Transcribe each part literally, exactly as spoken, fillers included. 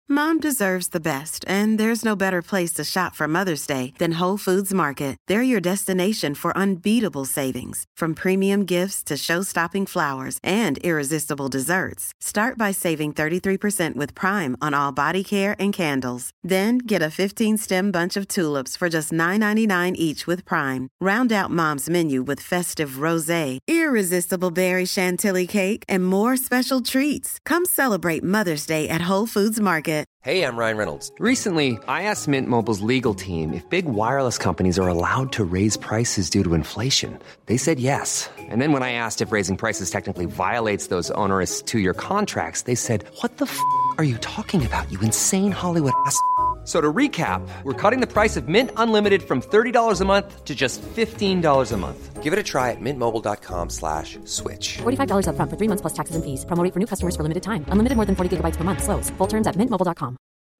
Mom deserves the best, and there's no better place to shop for Mother's Day than Whole Foods Market. They're your destination for unbeatable savings, from premium gifts to show-stopping flowers and irresistible desserts. Start by saving thirty-three percent with Prime on all body care and candles. Then get a fifteen-stem bunch of tulips for just nine ninety-nine each with Prime. Round out Mom's menu with festive rosé, irresistible berry chantilly cake, and more special treats. Come celebrate Mother's Day at Whole Foods Market. Hey, I'm Ryan Reynolds. Recently, I asked Mint Mobile's legal team if big wireless companies are allowed to raise prices due to inflation. They said yes. And then when I asked if raising prices technically violates those onerous two-year contracts, they said, what the f*** are you talking about, you insane Hollywood ass f- So to recap, we're cutting the price of Mint Unlimited from thirty dollars a month to just fifteen dollars a month. Give it a try at mintmobile.com slash switch. forty-five dollars up front for three months plus taxes and fees. Promo rate for new customers for limited time. Unlimited more than forty gigabytes per month. Slows full terms at mint mobile dot com.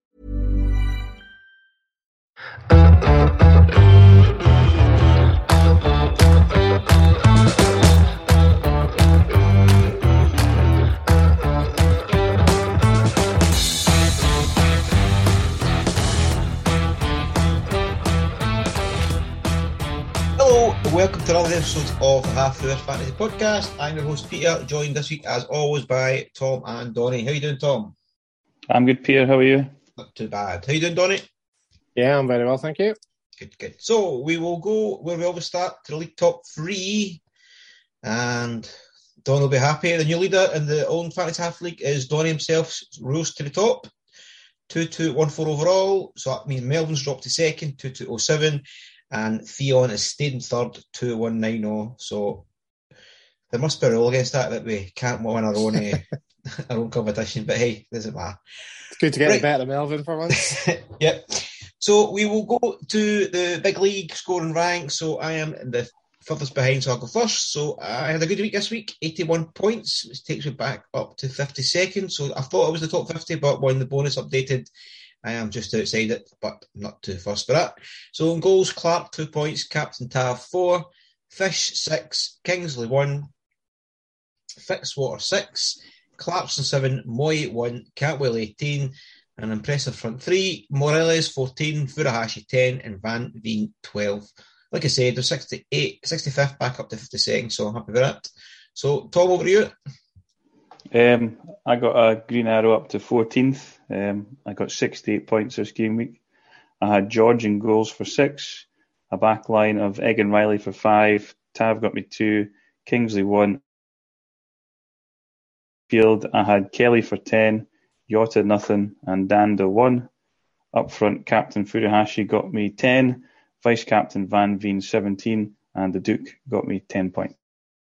Hello, welcome to another episode of the Half Hour Fantasy Podcast. I'm your host Peter, joined this week as always by Tom and Donny. How you doing, Tom? I'm good, Peter. How are you? Not too bad. How you doing, Donny? Yeah, I'm very well, thank you. Good, good. So we will go where we always start, to the league top three, and Don will be happy. The new leader in the own Fantasy Half League is Donny himself, rose to the top, two two one four overall. So that means Melvin's dropped to second, two two oh seven. And Theon has stayed in third, two one nine oh. So there must be a rule against that, that we can't win our own uh, our own competition. But hey, doesn't matter. It's good to get right. a better Melvin for once. Yep. So we will go to the big league scoring rank. So I am the furthest behind, so I'll go first. So I had a good week this week, eighty-one points, which takes me back up to fifty-second. So I thought it was the top fifty, but when the bonus updated, I am just outside it, but not too fussed for that. So in goals, Clark, two points, Captain Tav, four, Fish, six, Kingsley, one, Fitzwater, six, Clarkson, seven, Moy, one, Catwell, eighteen, an impressive front three, Morales, fourteen, Furuhashi, ten, and Van Veen, twelve. Like I said, they're sixty-eight, sixty-fifth, back up to fifty-second, so I'm happy with that. So, Tom, over to you. Um, I got a green arrow up to fourteenth. Um, I got sixty-eight points this game week. I had George in goals for six, a back line of Egg and Riley for five, Tav got me two, Kingsley one. Field, I had Kelly for ten, Yota nothing, and Danda one. Up front, Captain Furuhashi got me ten, Vice Captain Van Veen seventeen, and the Duke got me ten points.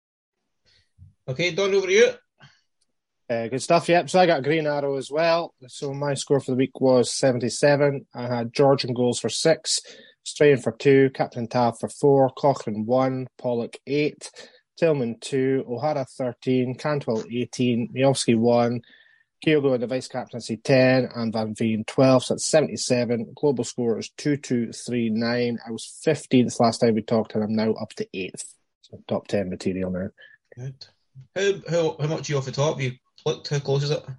Okay, Don, over to you. Uh, good stuff, yep. So I got a green arrow as well. So my score for the week was seventy-seven. I had George in goals for six, Strahan for two, Captain Tav for four, Cochrane one, Pollock eight, Tillman two, O'Hara thirteen, Cantwell eighteen, Miofsky one, Kyogo in the vice captaincy ten, and Van Veen twelve. So that's seventy-seven. Global score is two two three nine. I was fifteenth last time we talked, and I'm now up to eighth. So top ten material now. Good. How how how much are you off the top? You looked, how close is it?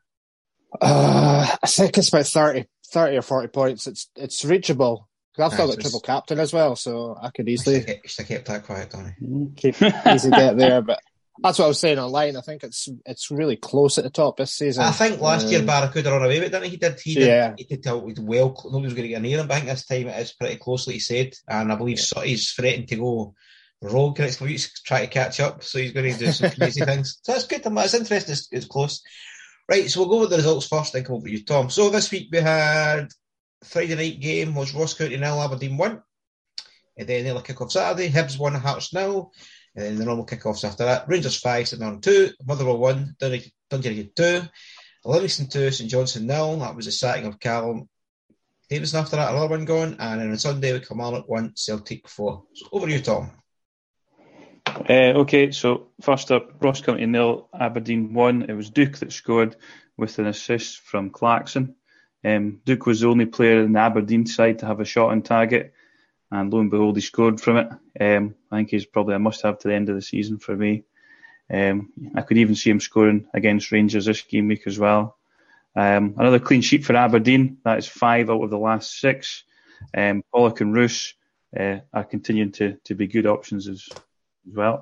Uh, I think it's about thirty, thirty or forty points. It's it's reachable. I've still Nice. got triple captain as well, so I could easily I should have kept that quiet, Donny. keep easy get there. But that's what I was saying online. I think it's it's really close at the top this season. I think last um, year Barracuda ran away with it, didn't he? He did. He did. Yeah. He did tell it well. Nobody was going to get near him. But I think this time it is pretty close, like he said. And I believe Yeah. Sutty's threatened to go rogue next couple of weeks, try to catch up. So he's going to do some crazy things. So that's good. It's interesting. It's, it's close. Right. So we'll go with the results first. Then come over to you, Tom. So this week we had Friday night game was Ross County nil, Aberdeen one. And then the early kick-off Saturday, Hibs one, Hearts nil. And then the normal kick-offs after that. Rangers five, St Mirren two, Motherwell one, Dundee United two, Livingston two, St Johnstone nil. That was the sacking of Callum Davison after that, another one going. And then on Sunday, we Kilmarnock one, Celtic four. So over to you, Tom. Uh, okay, so first up, Ross County nil, Aberdeen one. It was Duke that scored with an assist from Clarkson. Um, Duke was the only player in the Aberdeen side to have a shot on target, and lo and behold, he scored from it. Um, I think he's probably a must-have to the end of the season for me. Um, I could even see him scoring against Rangers this game week as well. Um, another clean sheet for Aberdeen. That is five out of the last six. Um, Pollock and Roos uh, are continuing to, to be good options as, as well.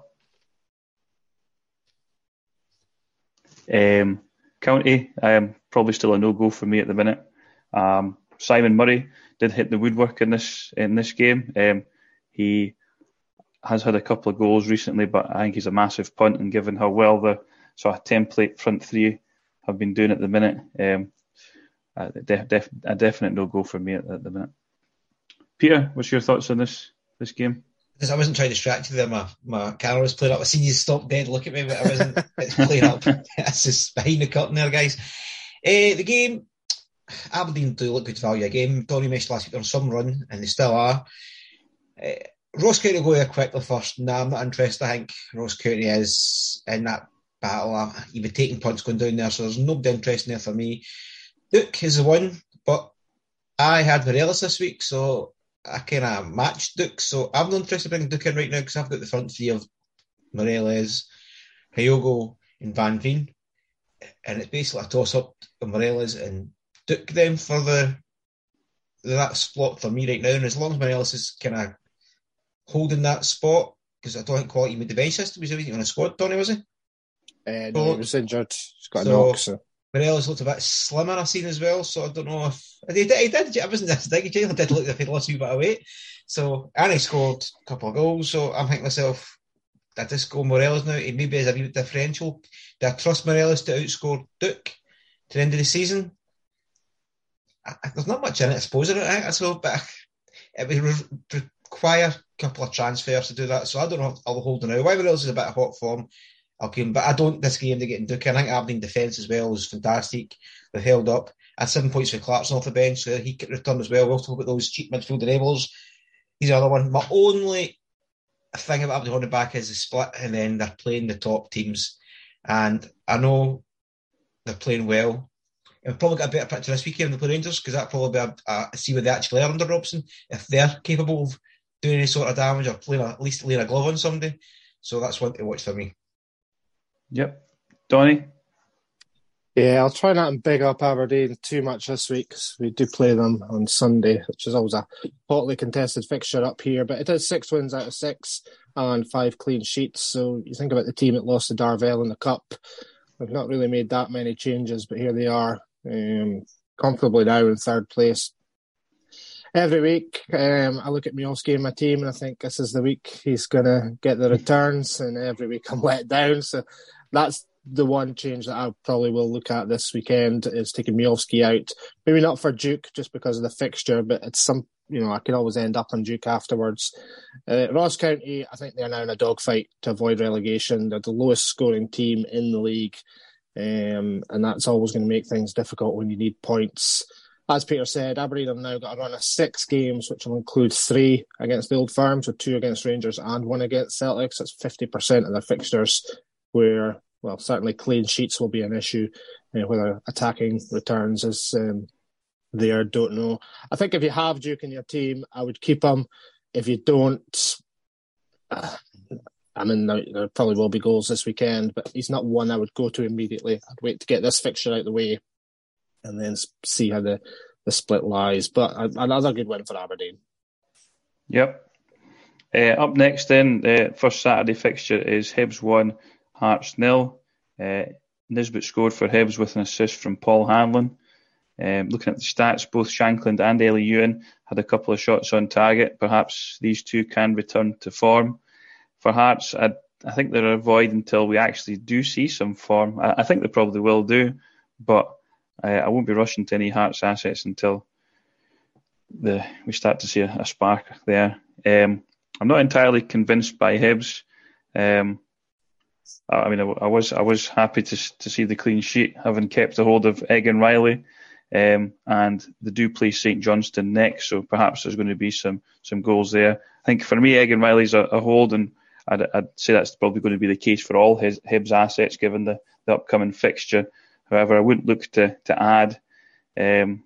Um, County, um, probably still a no-go for me at the minute. Um, Simon Murray did hit the woodwork in this in this game. Um, he has had a couple of goals recently, but I think he's a massive punt, and given how well the sort of template front three have been doing at the minute, um, a, def, def, a definite no-go for me at, at the minute. Peter, what's your thoughts on this this game? Because I wasn't trying to distract you there, my, my camera was playing up. I seen you stop dead, look at me, but I wasn't. It's playing up. That's just behind the curtain there, guys. Uh, the game, Aberdeen do look good value. A game, Donny mentioned last week, they're on some run, and they still are. Uh, Ross County will go there quickly first. Nah, I'm not interested. I think Ross County is in that battle. You've been taking punts going down there, so there's nobody interested in there for me. Duke is the one, but I had Morelos this week, so I kind of matched Duke, so I'm not interested in bringing Duke in right now because I've got the front three of Morelos, Hyogo and Van Veen, and it's basically a toss-up of Morelos and Duke then for the that spot for me right now, and as long as Morelos is kind of holding that spot, because I don't think quality made the bench system, was he on a squad, Donny, was he? Uh, no, so, he was injured. He's got a so, knock, so... Morelos looked a bit slimmer, I've seen as well, so I don't know if he did. He did. I wasn't this big. He did look like he'd lost a wee bit of weight. So, and he scored a couple of goals. So I'm thinking to myself, I just go Morelos now. He maybe has a wee bit differential. Do I trust Morelos to outscore Duke to the end of the season? I, there's not much in it, I suppose. I think so, but it would re- require a couple of transfers to do that. So I don't know if I'll hold it now. Why Morelos is a bit of hot form. Okay, but I don't this game to get in Duke. I think Aberdeen defence as well is fantastic. They've held up. I had seven points for Clarkson off the bench, so he could return as well. We'll talk about those cheap midfield enablers. He's the other one. My only thing about Aberdeen holding back is the split, and then they're playing the top teams. And I know they're playing well. And we've probably got a better picture this weekend than the Rangers, because that'll probably be a, a see what they actually are under Robson, if they're capable of doing any sort of damage or playing a, at least laying a glove on somebody. So that's one to watch for me. Yep. Donny? Yeah, I'll try not to big up Aberdeen too much this week because we do play them on Sunday, which is always a hotly contested fixture up here. But it is six wins out of six and five clean sheets. So you think about the team that lost to Darvel in the Cup. We've not really made that many changes, but here they are, um, comfortably now in third place. Every week, um, I look at Miovski and my team and I think this is the week he's going to get the returns, and every week I'm let down. So that's the one change that I probably will look at this weekend, is taking Miovski out. Maybe not for Duke just because of the fixture, but it's some, you know, I could always end up on Duke afterwards. Uh, Ross County, I think they're now in a dogfight to avoid relegation. They're the lowest scoring team in the league, um, and that's always going to make things difficult when you need points. As Peter said, Aberdeen have now got a run of six games, which will include three against the Old Firm, so two against Rangers and one against Celtic. So that's fifty percent of their fixtures where, well, certainly clean sheets will be an issue. Uh, whether attacking returns is um, there, don't know. I think if you have Duke in your team, I would keep him. If you don't, uh, I mean, there, there probably will be goals this weekend, but he's not one I would go to immediately. I'd wait to get this fixture out of the way and then see how the, the split lies. But another good win for Aberdeen. Yep. Uh, up next then, the uh, first Saturday fixture is Hibs one, Hearts nil. Uh, Nisbet scored for Hibs with an assist from Paul Hanlon. Um, looking at the stats, both Shankland and Ellie Ewan had a couple of shots on target. Perhaps these two can return to form. For Hearts, I, I think they're a void until we actually do see some form. I, I think they probably will do, but uh, I won't be rushing to any Hearts assets until the we start to see a, a spark there. Um, I'm not entirely convinced by Hibs. Um, I, I mean, I, I was I was happy to to see the clean sheet, having kept a hold of Egan Riley. Um, and they do play Saint Johnstone next, so perhaps there's going to be some some goals there. I think for me, Egan Riley's a, a hold, and I'd, I'd say that's probably going to be the case for all his Hibs assets given the, the upcoming fixture. However, I wouldn't look to to add. Um,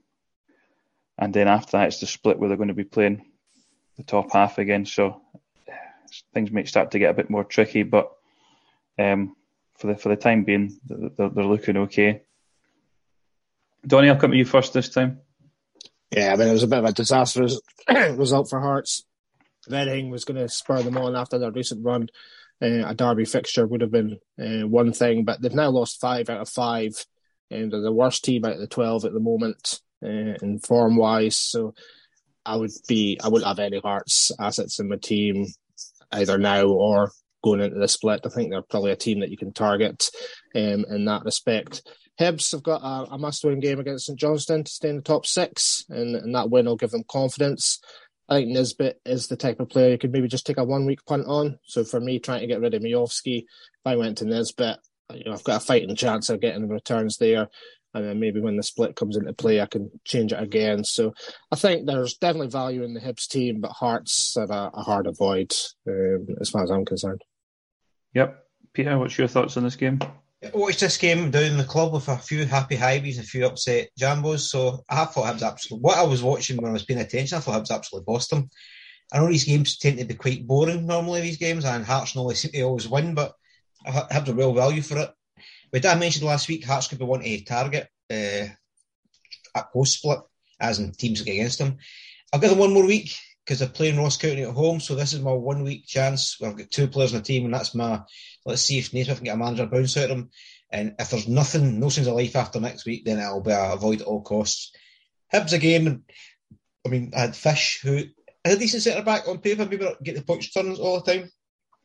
and then after that, it's the split where they're going to be playing the top half again. So things might start to get a bit more tricky, but um, for the for the time being, they're, they're looking okay. Donnie, I'll come to you first this time. Yeah, I mean, it was a bit of a disastrous result for Hearts. If anything was going to spur them on after their recent run, uh, a derby fixture would have been uh, one thing, but they've now lost five out of five, and they're the worst team out of the twelve at the moment uh, in form-wise, so I would be, I wouldn't have any Hearts assets in my team either now or going into the split. I think they're probably a team that you can target um, in that respect. Hibs have got a, a must-win game against St Johnstone to stay in the top six, and, and that win will give them confidence. I think Nisbet is the type of player you could maybe just take a one-week punt on. So for me, trying to get rid of Miovski, if I went to Nisbet, you know, I've got a fighting chance of getting the returns there. And then maybe when the split comes into play, I can change it again. So I think there's definitely value in the Hibs team, but Hearts are a, a hard avoid um, as far as I'm concerned. Yep. Peter, what's your thoughts on this game? I watched this game down in the club with a few happy Highbies and a few upset Jambos. So I thought Hibs absolutely... What I was watching when I was paying attention, I thought Hibs absolutely bossed them. I know these games tend to be quite boring normally, these games, and Hearts normally seem to always win, but Hibs are real value for it. But I mentioned last week, Hearts could be one to target uh, at post-split, as in teams that get against them. I'll give them one more week because they're playing Ross County at home, so this is my one-week chance. I've got two players in the team, and that's my... Let's see if Naismith can get a manager bounce out of them. And if there's nothing, no signs of life after next week, then it'll be a avoid at all costs. Hibs again, I mean, I had Fish, who had a decent centre-back on paper, maybe not get the points turns all the time.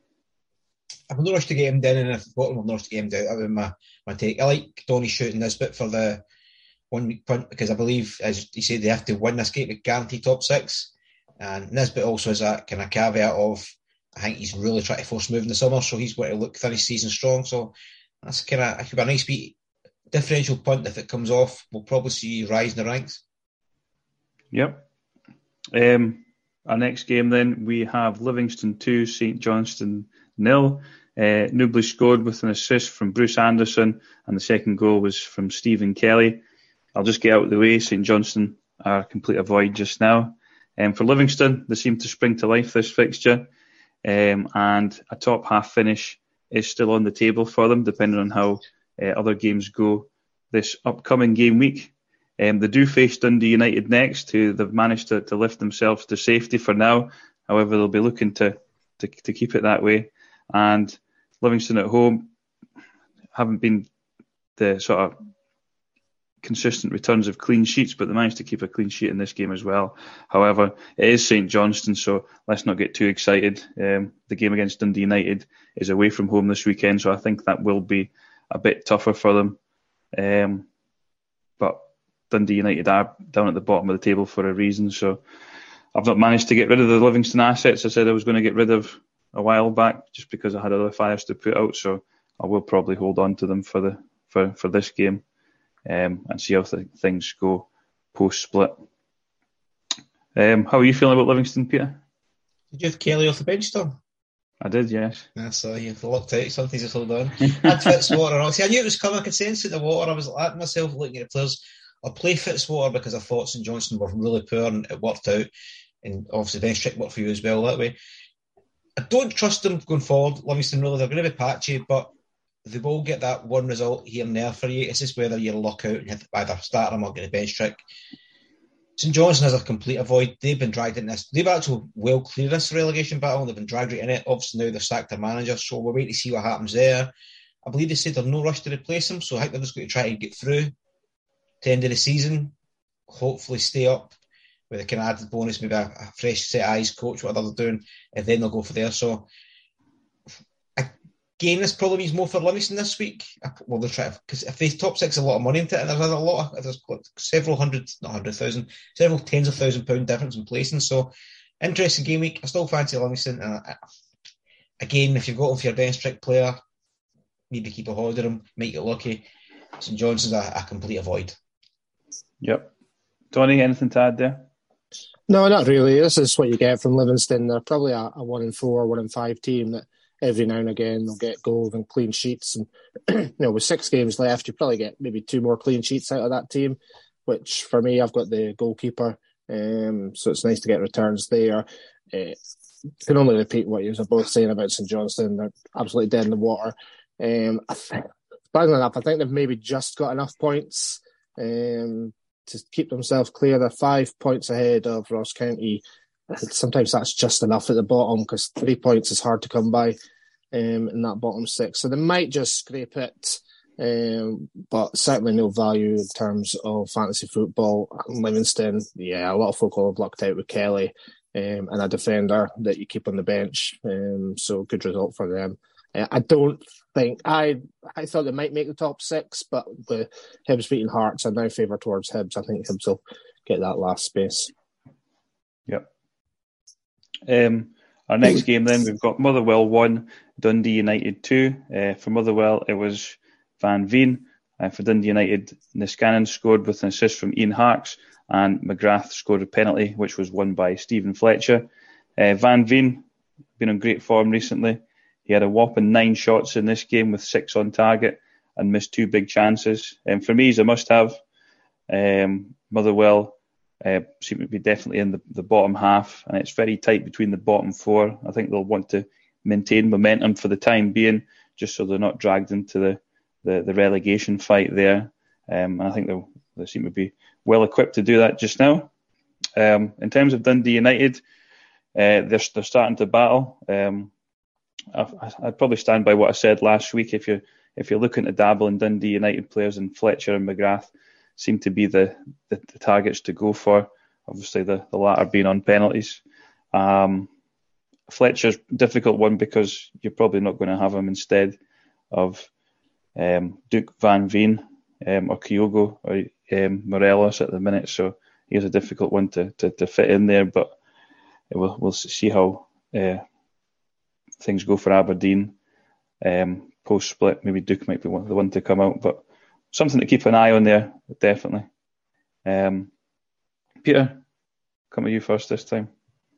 I've no rush to get him down, and if I've got him, I've no rush to get him down. That would be my, my take. I like Donny shooting this bit for the one-week punt, because I believe, as you said, they have to win this game to guarantee top six. And Nisbet also has that kind of caveat of, I think he's really trying to force move in the summer, so he's going to look finish season strong. So that's kind of, it could be a nice beat differential punt. If it comes off, we'll probably see you rise in the ranks. Yep. Um, our next game then, we have Livingston two, St Johnstone nil. Uh, Newbley scored with an assist from Bruce Anderson, and the second goal was from Stephen Kelly. I'll just get out of the way. St Johnstone are a complete avoid just now. Um, for Livingston, they seem to spring to life this fixture. Um, and a top half finish is still on the table for them, depending on how uh, other games go this upcoming game week. Um, they do face Dundee United next, who they've managed to, to lift themselves to safety for now. However, they'll be looking to, to, to keep it that way. And Livingston at home haven't been the sort of consistent returns of clean sheets, but they managed to keep a clean sheet in this game as well. However, it is St Johnstone, so let's not get too excited. Um, the game against Dundee United is away from home this weekend, so I think that will be a bit tougher for them. Um, but Dundee United are down at the bottom of the table for a reason, so I've not managed to get rid of the Livingston assets I said I was going to get rid of a while back, just because I had other fires to put out, so I will probably hold on to them for the for, for this game. Um, and see how th- things go post-split. Um, how are you feeling about Livingston, Peter? Did you have Kelly off the bench, Tom? I did, yes. I saw you locked out. Something's just hold on. And Fitzwater. See, I knew it was coming. I could sense it in the water. I was at myself looking at the players. I'll play Fitzwater because I thought St Johnstone were really poor and it worked out. And obviously, bench trick worked for you as well that way. I don't trust them going forward. Livingston, really, they're going to be patchy, but they will get that one result here and there for you. It's just whether you luck out and have to either start them or get a bench trick. St Johnstone has a complete avoid. They've been dragged in this. They've actually well cleared this relegation battle. They've been dragged right in it. Obviously now they've sacked their manager, so we're waiting to see what happens there. I believe they said there's no rush to replace him, so I think they're just going to try to get through to the end of the season. Hopefully stay up with a kind of added bonus, maybe a, a fresh set of eyes coach, whatever they're doing, and then they'll go for there. So again, this probably means more for Livingston this week. Well, they're trying, because if they top six, a lot of money into it, and there's a lot of, there's several hundred, not hundred thousand, several tens of thousand pound difference in placing. So, interesting game week. I still fancy Livingston. And I, again, if you've got them for your bench trick player, maybe keep a hold of them, make it lucky. St Johnstone's a, a complete avoid. Yep. Tony, anything to add there? No, not really. This is what you get from Livingston. They're probably a, a one in four, one in five team that every now and again they'll get goals and clean sheets. And you know, with six games left, you probably get maybe two more clean sheets out of that team. Which for me, I've got the goalkeeper, um, so it's nice to get returns there. Uh, can only repeat what you were both saying about St Johnstone. They're absolutely dead in the water. Um, I think, surprisingly enough, I think they've maybe just got enough points um, to keep themselves clear. They're five points ahead of Ross County. Sometimes that's just enough at the bottom because three points is hard to come by um, in that bottom six. So they might just scrape it, um, but certainly no value in terms of fantasy football. Livingston, yeah, a lot of folk will have lucked out with Kelly um, and a defender that you keep on the bench. Um, so good result for them. Uh, I don't think I I thought they might make the top six, but with Hibs beating Hearts, I now favour towards Hibs. I think Hibs will get that last space. Yep. Um, our next game then, we've got Motherwell one, Dundee United two. Uh, for Motherwell, it was Van Veen. Uh, for Dundee United, Niskanen scored with an assist from Ian Harkes, and McGrath scored a penalty, which was won by Stephen Fletcher. Uh, Van Veen, been on great form recently. He had a whopping nine shots in this game with six on target and missed two big chances. Um, for me, he's a must-have. Um, Motherwell uh, seem to be definitely in the, the bottom half, and it's very tight between the bottom four. I think they'll want to maintain momentum for the time being, just so they're not dragged into the, the, the relegation fight there. Um, and I think they seem to be well equipped to do that just now. Um, in terms of Dundee United, uh, they're, they're starting to battle. Um, I'd probably stand by what I said last week. If you're if you're looking to dabble in Dundee United players, and Fletcher and McGrath seem to be the, the, the targets to go for. Obviously, the, the latter being on penalties. Um, Fletcher's a difficult one because you're probably not going to have him instead of um, Duke Van Veen um, or Kyogo or um, Morelos at the minute. So he's a difficult one to, to, to fit in there. But we'll we'll see how Uh, things go for Aberdeen um, post split. Maybe Duke might be one, the one to come out, but something to keep an eye on there, definitely. Um, Peter, come to you first this time.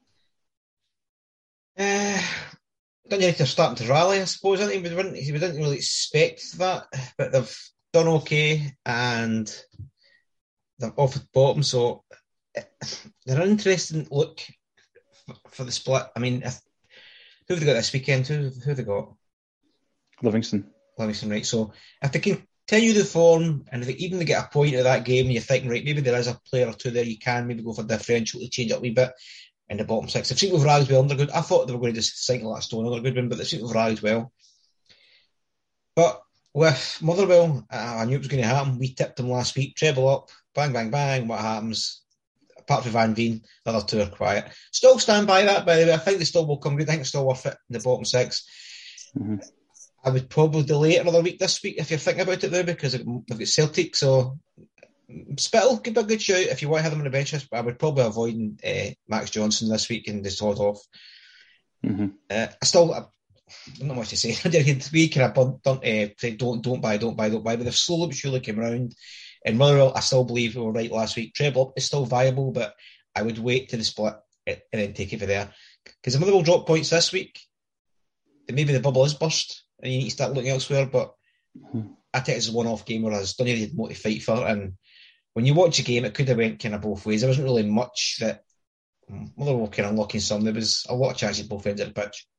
Uh, don't you think they're starting to rally? I suppose. I think we didn't, we didn't really expect that, but they've done okay and they're off at the bottom. So they're an interesting look for the split. I mean, if, who have they got this weekend? Who, who have they got? Livingston. Livingston, right. So if they continue the form and if they even they get a point of that game, and you're thinking, right, maybe there is a player or two there you can maybe go for differential to change it a wee bit in the bottom six. They've seen with rallied well. They're good. I thought they were going to just sink like a stone. They're a good one, but they've seen with rallied well. But with Motherwell, I knew it was going to happen. We tipped them last week. Treble up. Bang, bang, bang. What happens? Apart from Van Veen, the other two are quiet. Still stand by that, by the way. I think they still will come good. I think it's still worth it in the bottom six. Mm-hmm. I would probably delay it another week this week if you're thinking about it now, because they've got Celtic. So Spittle could be a good shout if you want to have them on the bench. But I would probably avoid uh, Max Johnson this week and just hold off. Mm-hmm. Uh, I still I don't know what to say. We kind of don't, uh, say don't don't buy, don't buy, don't buy. But they've slowly but surely come around. And Motherwell, I still believe we were right last week. Treble up is still viable, but I would wait to the split and then take it from there. Because if Motherwell drop points this week, then maybe the bubble is burst and you need to start looking elsewhere. But mm-hmm. I think it's a one-off game, whereas Dunedin had more to fight for. And when you watch a game, it could have went kind of both ways. There wasn't really much that Motherwell kind of unlocking some. There was a lot of chances both ends of the pitch.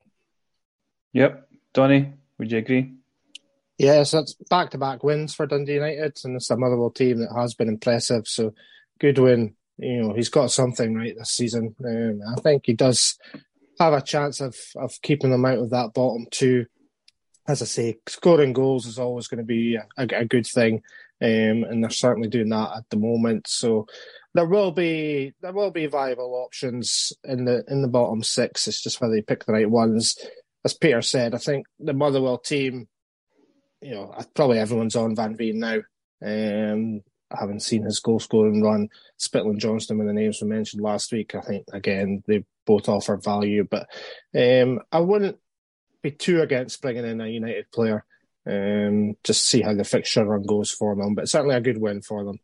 Yep. Donny, would you agree? Yeah, so it's back-to-back wins for Dundee United, and it's a Motherwell team that has been impressive. So good win. You know, he's got something right this season. Um, I think he does have a chance of, of keeping them out of that bottom two. As I say, scoring goals is always going to be a, a good thing, um, and they're certainly doing that at the moment. So there will be there will be viable options in the in the bottom six. It's just whether you pick the right ones. As Peter said, I think the Motherwell team, you know, probably everyone's on Van Veen now. Um, I haven't seen his goal scoring run. Spittle and Johnston, when the names were mentioned last week, I think, again, they both offer value. But um, I wouldn't be too against bringing in a United player. Um, just see how the fixture run goes for them. But certainly a good win for them.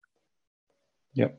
Yep.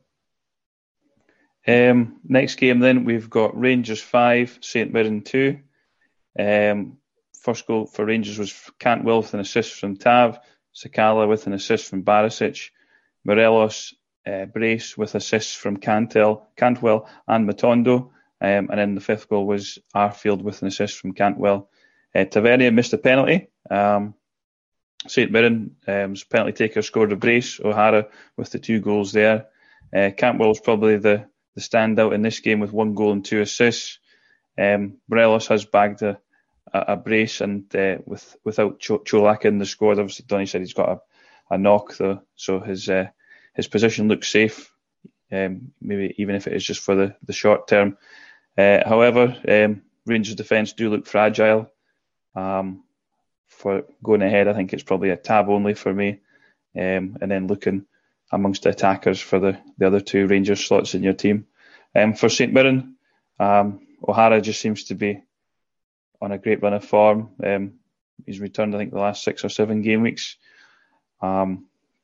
Um, next game then, we've got Rangers five, St Mirren two. Um, first goal for Rangers was Cantwell with an assist from Tav, Sakala with an assist from Barisic, Morelos, uh, Brace with assists from Cantel, Cantwell and Matondo, um, and then the fifth goal was Arfield with an assist from Cantwell. Uh, Tavernier missed a penalty, um, Saint Mirren, um, penalty taker, scored a brace. O'Hara with the two goals there. Uh, Cantwell's probably the, the standout in this game with one goal and two assists. Um, Morelos has bagged a, a, a brace, and uh, with without Ch- Cholak in the squad, obviously Donny said he's got a, a knock, though, so his uh, his position looks safe, um, maybe even if it is just for the, the short term. Uh, however, um, Rangers' defence do look fragile. Um, for going ahead, I think it's probably a tab only for me, um, and then looking amongst the attackers for the, the other two Rangers slots in your team. Um, for Saint Mirren, um, O'Hara just seems to be on a great run of form. Um, he's returned, I think, the last six or seven game weeks. Um,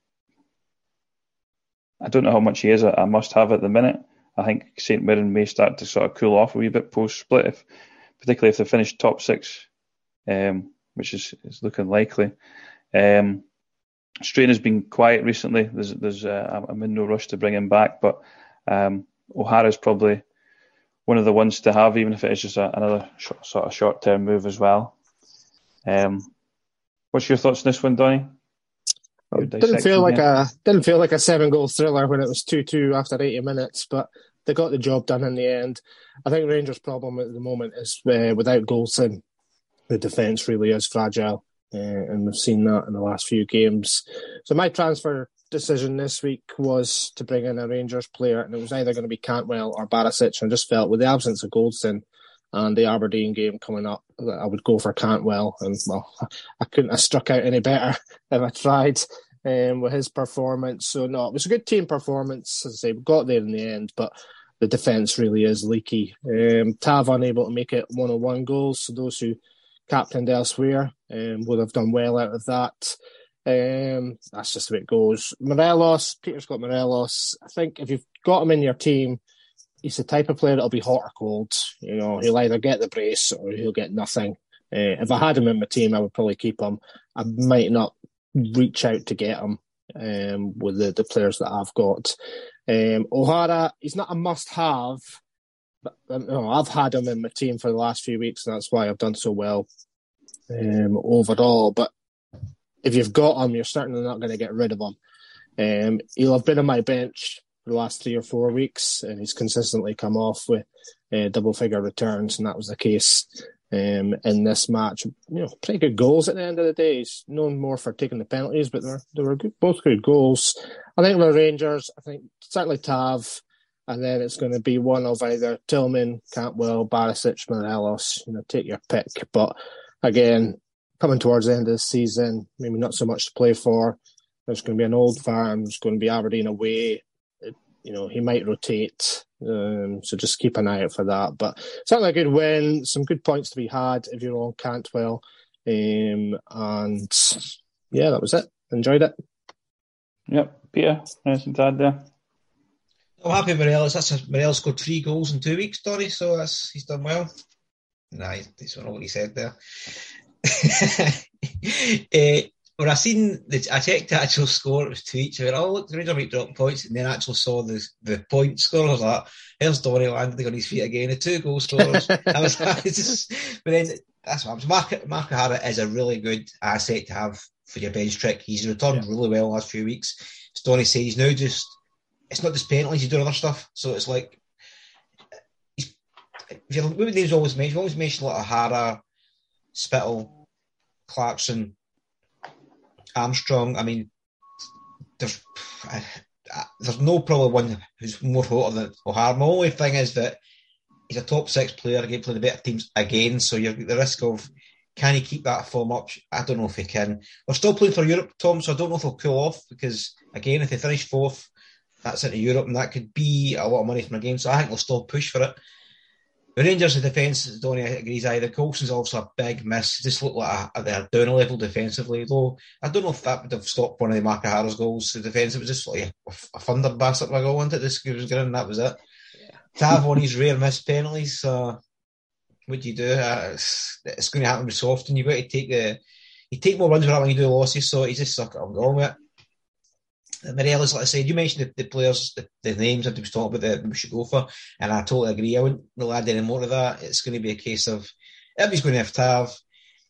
I don't know how much he is a, a must-have at the minute. I think Saint Mirren may start to sort of cool off a wee bit post-split, if, particularly if they finish top six, um, which is, is looking likely. Um, Strain has been quiet recently. There's, there's, uh, I'm in no rush to bring him back, but um, O'Hara's probably one of the ones to have, even if it is just a, another sh- sort of short-term move as well. Um, what's your thoughts on this one, Donny? It didn't feel like here. a didn't feel like a seven-goal thriller when it was two-two after eighty minutes, but they got the job done in the end. I think Rangers' problem at the moment is uh, without Goldson, the defence really is fragile, uh, and we've seen that in the last few games. So my transfer decision this week was to bring in a Rangers player, and it was either going to be Cantwell or Barisic. And I just felt with the absence of Goldson and the Aberdeen game coming up, that I would go for Cantwell. And well, I couldn't have struck out any better if I tried um, with his performance. So no, it was a good team performance. As I say, we got there in the end, but the defence really is leaky. Um, Tav unable to make it one oh one goals, so those who captained elsewhere um, would have done well out of that. Um, that's just the way it goes. Morelos, Peter's got Morelos. I think if you've got him in your team, he's the type of player that'll be hot or cold. You know, he'll either get the brace or he'll get nothing. Uh, if I had him in my team, I would probably keep him. I might not reach out to get him um, with the, the players that I've got. Um, O'Hara, he's not a must-have, but you know, I've had him in my team for the last few weeks, and that's why I've done so well um, overall. But if you've got him, you're certainly not going to get rid of him. Um, he'll have been on my bench for the last three or four weeks, and he's consistently come off with uh, double-figure returns, and that was the case um, in this match. You know, pretty good goals at the end of the day. He's known more for taking the penalties, but they were, they were good, both good goals. I think with Rangers, I think certainly Tav, and then it's going to be one of either Tillman, Cantwell, Barisic, Morelos. You know, take your pick. But again, coming towards the end of the season, maybe not so much to play for. There's going to be an Old Firm. There's going to be Aberdeen away. It, you know, he might rotate. Um, so just keep an eye out for that. But certainly a good win. Some good points to be had if you're on Cantwell. Um, and yeah, that was it. Enjoyed it. Yep. Peter, anything to add there? I'm happy with Morelos. That's a, Morelos scored three goals in two weeks, Donny, so that's, he's done well. Nah, that's not what he said there. uh, when I seen the, I checked the actual score, it was two each. I went, oh, look, the Rangers might drop points, and then actually saw the the point score. I was like, here's Donny landing on his feet again. The two goal scorers. I was like, it's just, but then that's what I was. Mark, Mark O'Hara is a really good asset to have for your bench trick. He's returned yeah. really well the last few weeks. As Donny said, he's now just, it's not just penalties, he's doing other stuff. So it's like, he's, if you're, what names always mentioned, always mentioned like O'Hara, Spittle, Clarkson, Armstrong. I mean, there's I, I, there's no probably one who's more hotter than O'Hara. My only thing is that he's a top six player, again, playing the better teams again, so you're at the risk of, can he keep that form up? I don't know if he can. We're still playing for Europe, Tom, so I don't know if he'll cool off, because, again, if they finish fourth, that's into Europe, and that could be a lot of money from a game, so I think they'll still push for it. The Rangers' defence, Donny agrees either. Coulson's also a big miss. Just look like a, they're down a level defensively, though. I don't know if that would have stopped one of the Mark O'Hara's goals. The defence, it was just like a, a thunder bastard by goal, wasn't it? This was good, and that was it. Yeah. Tav on his rare missed penalties, so what do you do? Uh, it's, it's going to happen so often. You've got to take the, you take more runs with that when you do losses, so you just suck it on going with it. Morelos, like I said, you mentioned the, the players, the, the names that we was talking about that we should go for, and I totally agree. I wouldn't really add any more to that. It's going to be a case of everybody's going to have Tav.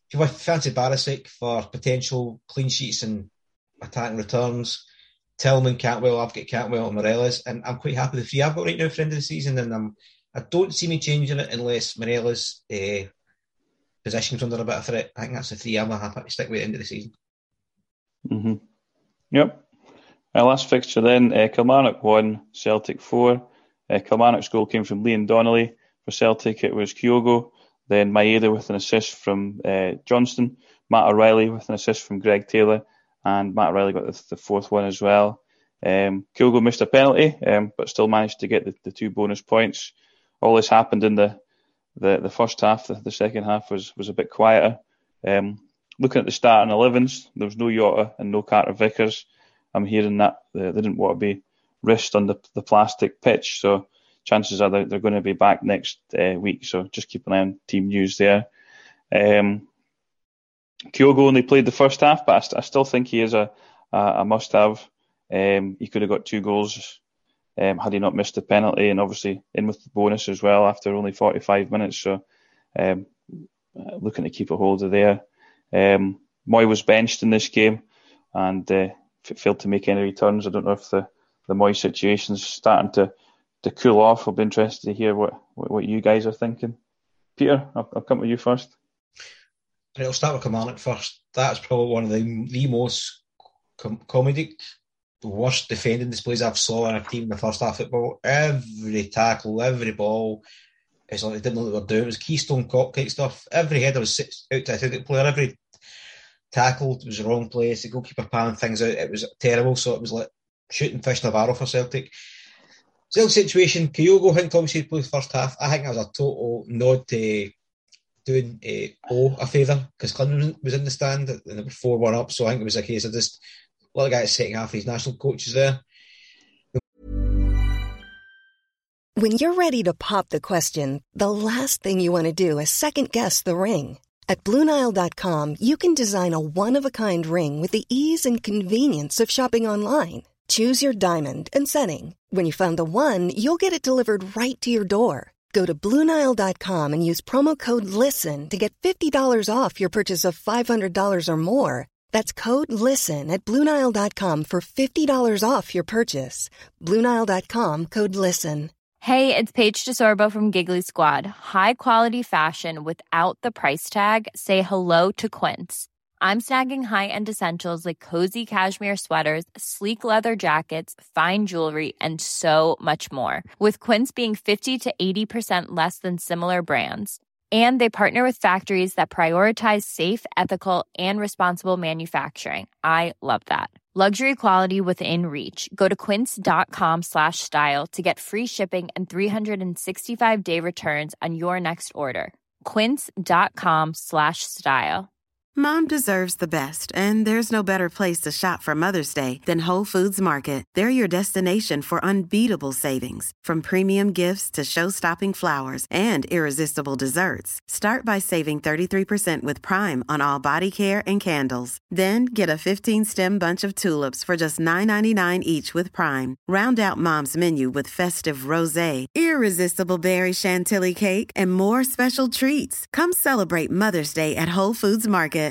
if you fancy Barisic for potential clean sheets and attacking returns, Tillman, Cantwell, I've got Cantwell and Morelos, and I'm quite happy with the three I've got right now for the end of the season, and I'm, I don't see me changing it unless Morelos' uh, position's under a bit of threat. I think that's the three I'm happy to stick with at the end of the season. Mm-hmm. Yep. Our last fixture then, uh, Kilmarnock one, Celtic four. Uh, Kilmarnock's goal came from Liam Donnelly. For Celtic, it was Kyogo. Then Maeda with an assist from uh, Johnston. Matt O'Reilly with an assist from Greg Taylor. And Matt O'Reilly got the, the fourth one as well. Um, Kyogo missed a penalty, um, but still managed to get the, the two bonus points. All this happened in the the, the first half. The, the second half was, was a bit quieter. Um, looking at the starting elevens, there was no Jota and no Carter Vickers. I'm hearing that they didn't want to be risked on the, the plastic pitch, so chances are they're, they're going to be back next uh, week. So just keep an eye on team news there. Um, Kyogo only played the first half, but I, st- I still think he is a, a, a must-have. Um, he could have got two goals um, had he not missed the penalty, and obviously in with the bonus as well after only forty-five minutes. So um, looking to keep a hold of there. Um, Moy was benched in this game and uh, failed to make any returns. I don't know if the, the Moy situation's starting to, to cool off. I'll be interested to hear what, what, what you guys are thinking. Peter, I'll, I'll come to you first. Right, I'll start with Kilmarnock first. That's probably one of the, the most com- comedic, worst defending displays I've saw in a team in the first half of football. Every tackle, every ball, it's like they didn't know what they were doing. It was Keystone Cop type stuff. Every header was out to a Celtic player. Every tackle was the wrong place. The goalkeeper panning things out. It was terrible. So it was like shooting fish in a barrel for Celtic. Celtic situation, Kyogo, I think obviously played the first half. I think that was a total nod to doing uh, O a favour because Clinton was in the stand and they were four one up. So I think it was a case of just let the guy second half of his national coaches there. When you're ready to pop the question, the last thing you want to do is second guess the ring. At Blue Nile dot com, you can design a one-of-a-kind ring with the ease and convenience of shopping online. Choose your diamond and setting. When you find the one, you'll get it delivered right to your door. Go to Blue Nile dot com and use promo code LISTEN to get fifty dollars off your purchase of five hundred dollars or more. That's code LISTEN at Blue Nile dot com for fifty dollars off your purchase. Blue Nile dot com, code LISTEN. Hey, it's Paige DeSorbo from Giggly Squad. High quality fashion without the price tag. Say hello to Quince. I'm snagging high-end essentials like cozy cashmere sweaters, sleek leather jackets, fine jewelry, and so much more. With Quince being fifty to eighty percent less than similar brands. And they partner with factories that prioritize safe, ethical, and responsible manufacturing. I love that. Luxury quality within reach. Go to quince.com slash style to get free shipping and three sixty-five day returns on your next order. Quince.com slash style. Mom deserves the best, and there's no better place to shop for Mother's Day than Whole Foods Market. They're your destination for unbeatable savings, from premium gifts to show-stopping flowers and irresistible desserts. Start by saving thirty-three percent with Prime on all body care and candles. Then get a fifteen-stem bunch of tulips for just nine ninety-nine each with Prime. Round out Mom's menu with festive rosé, irresistible berry chantilly cake, and more special treats. Come celebrate Mother's Day at Whole Foods Market.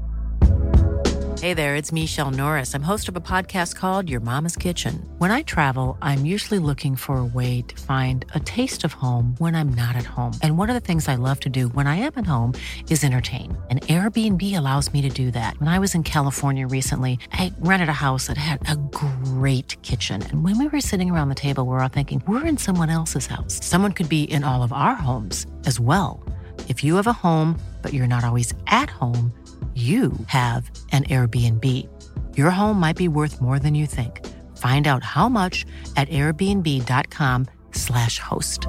Hey there, it's Michelle Norris. I'm host of a podcast called Your Mama's Kitchen. When I travel, I'm usually looking for a way to find a taste of home when I'm not at home. And one of the things I love to do when I am at home is entertain. And Airbnb allows me to do that. When I was in California recently, I rented a house that had a great kitchen. And when we were sitting around the table, we were all thinking, we're in someone else's house. Someone could be in all of our homes as well. If you have a home, but you're not always at home, you have an Airbnb. Your home might be worth more than you think. Find out how much at airbnb.com slash host.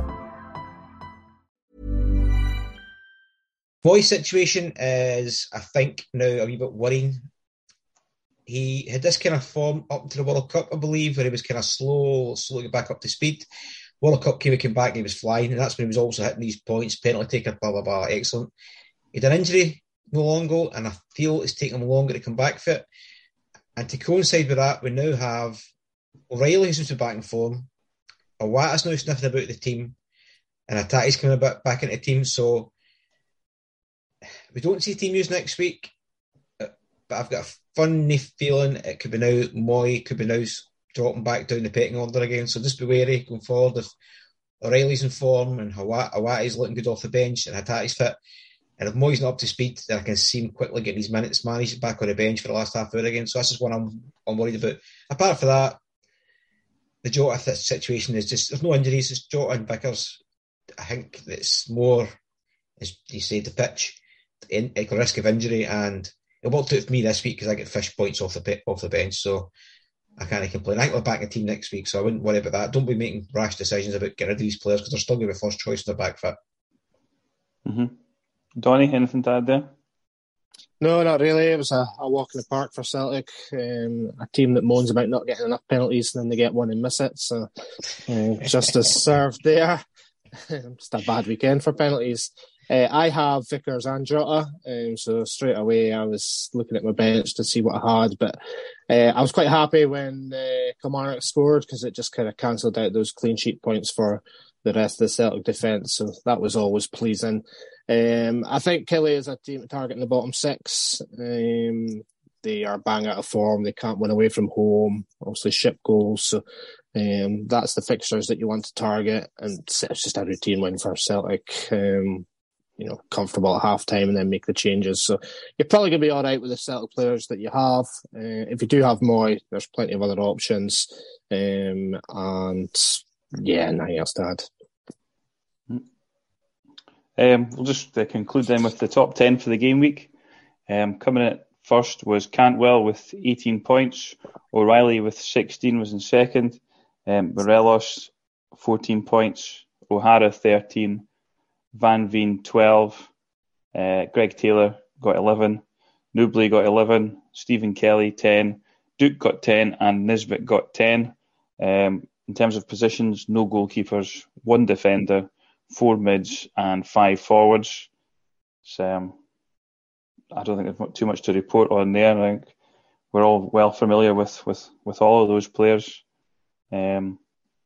Moy's situation is, I think, now a wee bit worrying. He had this kind of form up to the World Cup, I believe, where he was kind of slow, slowly back up to speed. World Cup came, he came back and he was flying, and that's when he was also hitting these points, penalty taker, blah, blah, blah, excellent. He had an injury no long ago, and I feel it's taken him longer to come back fit. And to coincide with that, we now have O'Reilly, who seems to be back in form. Iwata's now sniffing about the team, and Atate's coming back, back into the team. So we don't see team news next week, but I've got a funny feeling it could be now Moy could be now dropping back down the pecking order again. So just be wary going forward. If O'Reilly's in form and Hawati's looking good off the bench and Hatati's fit, and if Moy's not up to speed, then I can see him quickly getting his minutes managed back on the bench for the last half hour again. So that's just one I'm, I'm worried about. Apart from that, the Jota situation is just, there's no injuries. It's Jota and Vickers. I think it's more, as you say, the pitch, the risk of injury, and it worked out for me this week because I get fish points off the off the bench, so I can't complain. I think we're back in the team next week, so I wouldn't worry about that. Don't be making rash decisions about getting rid of these players because they're still going to be first choice in the back fit. Mm-hmm. Donny, anything to add there? No, not really. It was a, a walk in the park for Celtic. Um, a team that moans about not getting enough penalties and then they get one and miss it. So uh, justice served there. Just a bad weekend for penalties. Uh, I have Vickers and Jota, um, so straight away I was looking at my bench to see what I had, but uh, I was quite happy when uh, Kilmarnock scored because it just kind of cancelled out those clean sheet points for the rest of the Celtic defence, so that was always pleasing. Um, I think Killie is a team to target in the bottom six. Um, they are bang out of form. They can't win away from home. Obviously, ship goals. So um, that's the fixtures that you want to target. And it's just a routine win for Celtic. Um, you know, comfortable at half time and then make the changes. So you're probably going to be all right with the Celtic players that you have. Uh, if you do have Moy, there's plenty of other options. Um, and yeah, nothing else to add. Um, we'll just uh, conclude then with the top ten for the game week. Um, coming in first was Cantwell with eighteen points. O'Reilly with sixteen was in second. Um, Morelos, fourteen points. O'Hara, thirteen. Van Veen, twelve. Uh, Greg Taylor got eleven. Newbley got eleven. Stephen Kelly, ten. Duke got ten. And Nisbet got ten. Um, in terms of positions, no goalkeepers, one defender, four mids and five forwards. So, um, I don't think there's too much to report on there. I think we're all well familiar with, with, with all of those players. Um,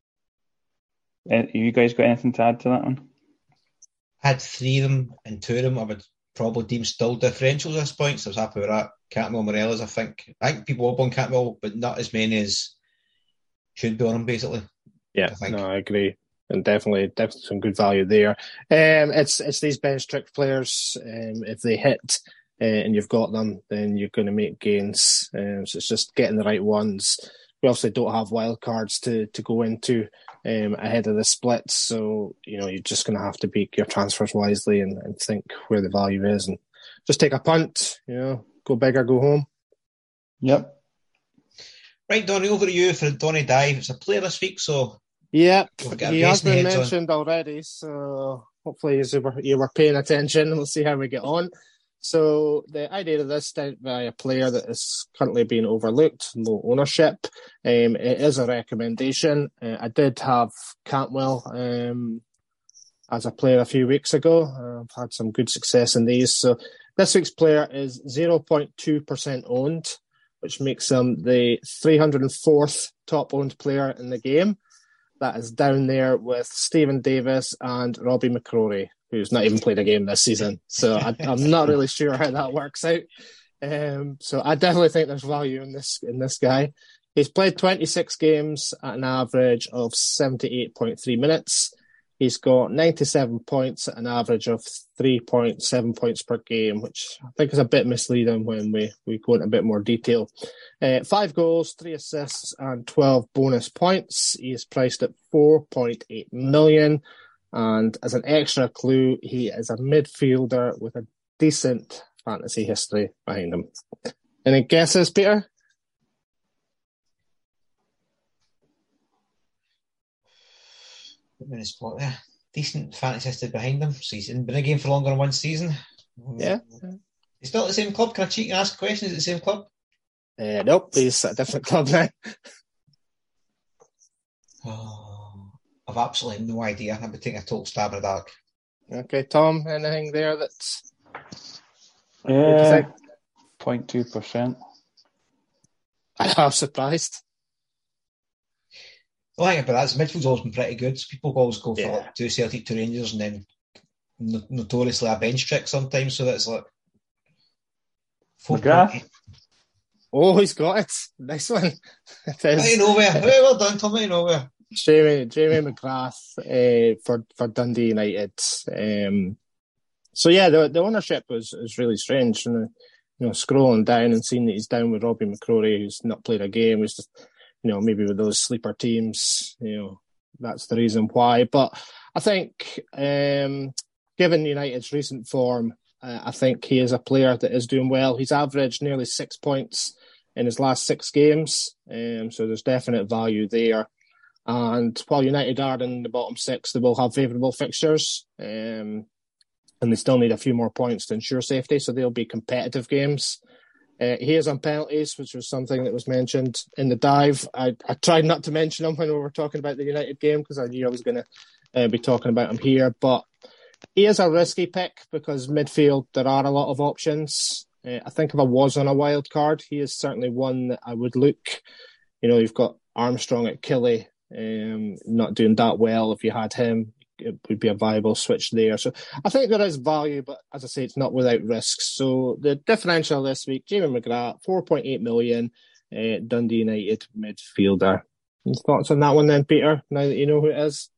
have you guys got anything to add to that one? Had three of them, and two of them I would probably deem still differentials at this point, so I was happy with that. Cantwell, Morelos, I think. I think people will on Cantwell, but not as many as should be on him, basically. Yeah, I no, I agree. And definitely, definitely some good value there. Um, it's it's these bench trick players. Um, if they hit uh, and you've got them, then you're going to make gains. Um, so it's just getting the right ones. We obviously don't have wild cards to to go into um, ahead of the splits, so you know you're just going to have to pick your transfers wisely and, and think where the value is, and just take a punt. You know, go big or go home. Yep. Right, Donny, over to you for Donny Dive. It's a player this week, so. Yep, he has been mentioned on. already, so hopefully you were, you were paying attention. We'll see how we get on. So the idea of this is by a player that is currently being overlooked, low ownership. Um, it is a recommendation. Uh, I did have Cantwell um, as a player a few weeks ago. Uh, I've had some good success in these. So this week's player is zero point two percent owned, which makes him the three hundred fourth top owned player in the game. That is down there with Stephen Davis and Robbie McCrory, who's not even played a game this season. So I, I'm not really sure how that works out. Um, so I definitely think there's value in this in this guy. He's played twenty-six games at an average of seventy-eight point three minutes. He's got ninety-seven points at an average of three point seven points per game, which I think is a bit misleading when we, we go into a bit more detail. Uh, five goals, three assists, and twelve bonus points. He is priced at four point eight million. And as an extra clue, he is a midfielder with a decent fantasy history behind him. Any guesses, Peter? Put him in his spot there. Decent fantasy history behind him. So he's been in a game for longer than one season. Yeah. He's still at the same club. Can I cheat and ask a question? Is it the same club? Uh, nope, he's at a different club now. Oh, I've absolutely no idea. I've been taking a total stab in the dark. Okay, Tom, anything there that's... Yeah, zero point two percent. I'm surprised. The thing about that is midfield's always been pretty good. So people always go for Yeah. like two Celtic, two Rangers, and then no- notoriously a bench trick sometimes. So that's like McGrath. Oh, he's got it. Nice one. It is. Out of nowhere. Very well done, Tom. Out of nowhere. Jamie, Jamie McGrath uh, for, for Dundee United. Um, so, yeah, the, the ownership was, was really strange. And, you know, scrolling down and seeing that he's down with Robbie McCrory, who's not played a game, was just, you know, maybe with those sleeper teams, you know, that's the reason why. But I think, um, given United's recent form, uh, I think he is a player that is doing well. He's averaged nearly six points in his last six games, um, so there's definite value there. And while United are in the bottom six, they will have favourable fixtures, um, and they still need a few more points to ensure safety, so they'll be competitive games. Uh, he is on penalties, which was something that was mentioned in the dive. I, I tried not to mention him when we were talking about the United game because I knew I was going to uh, be talking about him here. But he is a risky pick because midfield, there are a lot of options. Uh, I think if I was on a wild card, he is certainly one that I would look. You know, you've got Armstrong at Killie, um, not doing that well. If you had him, it would be a viable switch there. So I think there is value, but as I say, it's not without risks. So the differential this week, Jamie McGrath, four point eight million, uh, Dundee United midfielder. Any thoughts on that one then, Peter, now that you know who it is?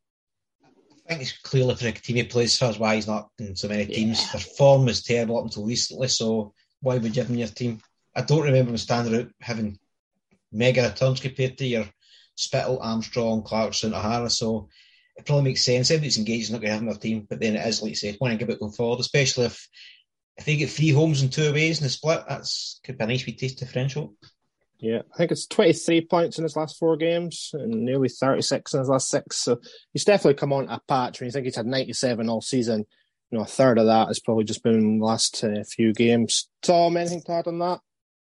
I think it's clearly for a team he plays for, that's why he's not in so many teams. Yeah. Their form was terrible up until recently, so why would you have him in your team? I don't remember him standing out having mega returns compared to your Spittle, Armstrong, Clarkson, O'Hara, so it probably makes sense. Everybody's engaged, is not going to have their team, but then it is, like you said, one to give it going forward, especially if if they get three homes and two aways in the split, that's could be a nice wee taste differential. Yeah, I think it's twenty-three points in his last four games and nearly thirty-six in his last six. So he's definitely come on a patch. When you think he's had ninety-seven all season, you know, a third of that has probably just been in the last uh, few games. Tom, anything to add on that?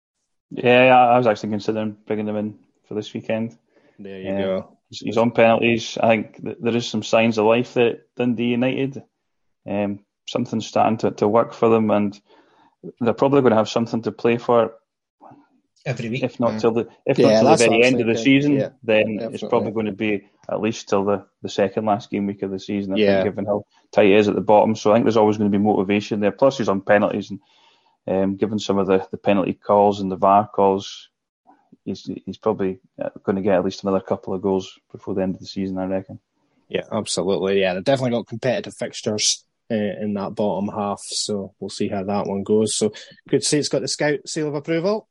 Yeah, I was actually considering bringing him in for this weekend. There you um, go. He's, he's on penalties. I think th- there is some signs of life at Dundee United. Um, something's starting to, to work for them, and they're probably going to have something to play for every week. If not yeah. till the if yeah, not till the very end thinking. of the season, yeah, then definitely. It's probably going to be at least till the, the second last game week of the season. I yeah. think, given how tight it is at the bottom, so I think there's always going to be motivation there. Plus, he's on penalties, and um, given some of the, the penalty calls and the V A R calls, he's he's probably going to get at least another couple of goals before the end of the season, I reckon. Yeah, absolutely. Yeah, they've definitely got competitive fixtures uh, in that bottom half, so we'll see how that one goes. So good to see it's got the Scout seal of approval.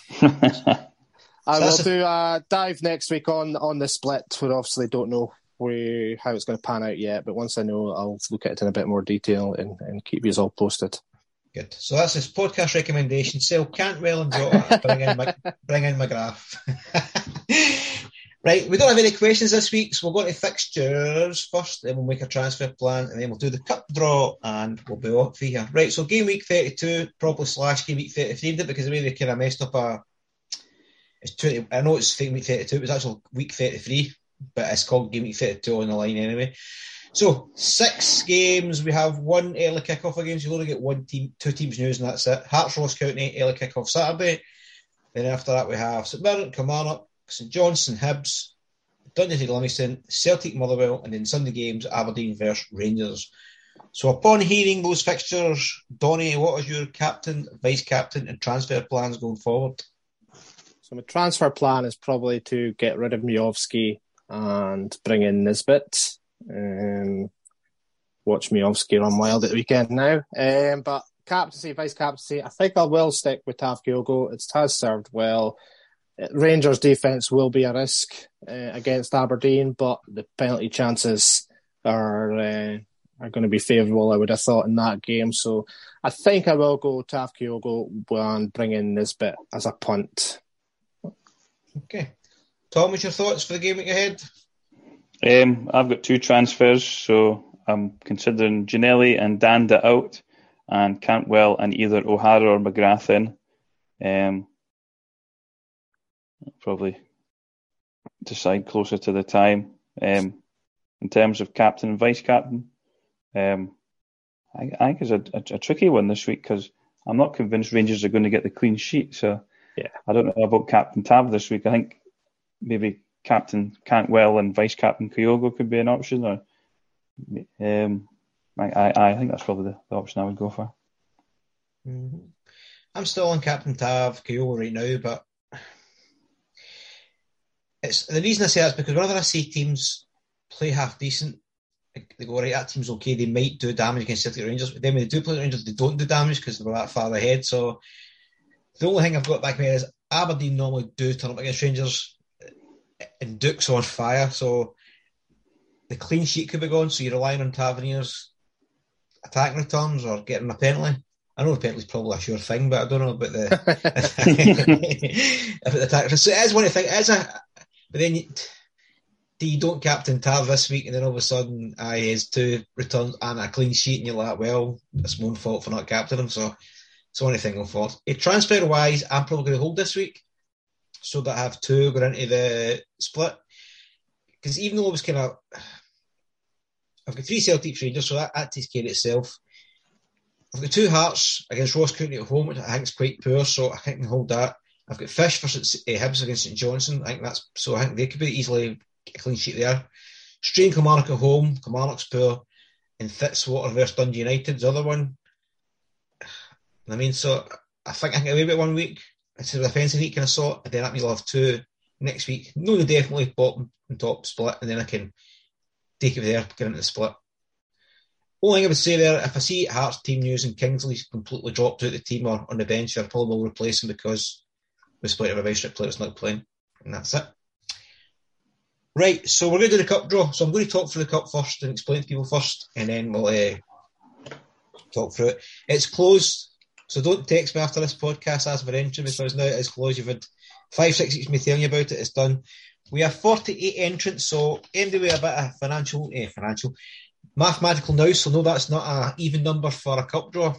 I will do a dive next week on, on the split. We obviously don't know where, how it's going to pan out yet, but once I know, I'll look at it in a bit more detail and, and keep you all posted. Good. So that's his podcast recommendation. Sell Cantwell and Jota. Bring in, Mc, bring in McGrath. Right, we don't have any questions this week, so we'll go to fixtures first, then we'll make a transfer plan, and then we'll do the cup draw, and we'll be off for here. Right, so game week thirty-two, probably slash game week thirty-three, because the way they kind of messed up a... It's twenty, I know it's game week thirty-two, it was actually week thirty-three, but it's called game week thirty-two on the line anyway. So, six games, we have one early kick-off against, you'll only get one team, two teams news, and that's it. Hearts Ross County, early kick-off Saturday. Then after that we have St Mirren, Kilmarnock, St Johnstone, Hibs, Dundee Livingston, Celtic, Motherwell, and then Sunday games, Aberdeen versus Rangers. So upon hearing those fixtures, Donny, what is your captain, vice-captain and transfer plans going forward? So my transfer plan is probably to get rid of Miovski and bring in Nisbet. Um, watch Miovski run wild at the weekend now. Um, but captaincy, vice-captaincy, I think I will stick with Tav Kyogo. It has served well. Rangers' defence will be a risk uh, against Aberdeen, but the penalty chances are uh, are going to be favourable, I would have thought, in that game. So I think I will go Tav Kyogo and bring in Nisbet as a punt. Okay. Tom, what's your thoughts for the game week ahead? Um, I've got two transfers, so I'm considering Ginnelly and Danda out, and Cantwell and either O'Hara or McGrath in. Um, I'll probably decide closer to the time. Um, in terms of captain and vice-captain, um, I, I think it's a, a, a tricky one this week because I'm not convinced Rangers are going to get the clean sheet. So yeah, I don't know about Captain Tav this week. I think maybe Captain Cantwell and Vice-Captain Kyogo could be an option. Or um, I, I, I think that's probably the, the option I would go for. Mm-hmm. I'm still on Captain Tav, Kyogo right now, but it's the reason I say that is because whenever I see teams play half decent, they go, right, that team's okay, they might do damage against Celtic Rangers, but then when they do play the Rangers, they don't do damage because they were that far ahead. So the only thing I've got back in my head is Aberdeen normally do turn up against Rangers and Duke's on fire, so the clean sheet could be gone, so you're relying on Taverniers attacking returns or getting a penalty. I know the penalty's probably a sure thing, but I don't know about the about the attack. So it is one of the things, it is a, but then you, you don't captain Tav this week, and then all of a sudden I has two returns and a clean sheet, and you're like, well, it's my own fault for not captaining him. So it's one of the things I'm for. Uh, transfer wise, I'm probably going to hold this week so that I have two going into the split. Because even though it was kind of, I've got three Celtic Rangers, so that, that takes care of itself. I've got two Hearts against Ross County at home, which I think is quite poor, so I think I can hold that. I've got Fish versus uh, Hibs against St Johnstone. I think that's so. I think they could be easily a clean sheet there. Strain Kilmarnock at home. Kilmarnock's poor, and Fitzwater versus Dundee United the other one. I mean, so I think I can get away with it one week instead of a defensive week kind of sort, and then that means I'll have two next week. No, definitely bottom and top split, and then I can take it there, get into the split. Only thing I would say there, if I see Hearts team news and Kingsley's completely dropped out the team or on the bench, I probably will replace him because we split of a very strict player that's not playing. And that's it. Right, so we're going to do the cup draw. So I'm going to talk through the cup first and explain to people first, and then we'll uh, talk through it. It's closed, so don't text me after this podcast as for entry, because now it is closed. You've had five, six weeks of me telling you about it. It's done. We have forty-eight entrants, so anyway, a bit of financial, eh, financial, mathematical now, so no, that's not an even number for a cup draw.